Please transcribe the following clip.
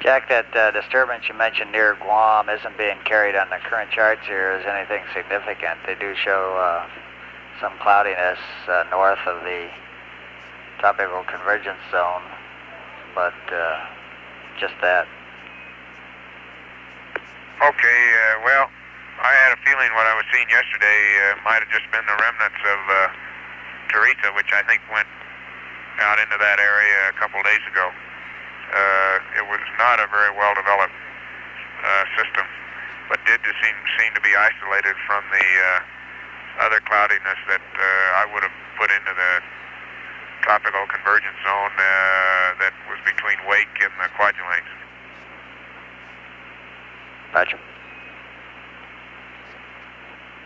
Jack, that disturbance you mentioned near Guam isn't being carried on the current charts here as anything significant. They do show some cloudiness north of the tropical convergence zone, but just that. Okay, well, I had a feeling what I was seeing yesterday might have just been the remnants of Teresa, which I think went out into that area a couple days ago. It was not a very well-developed system, but did seem to be isolated from the other cloudiness that I would have put into the tropical convergence zone that was between Wake and the Kwajalein. Roger.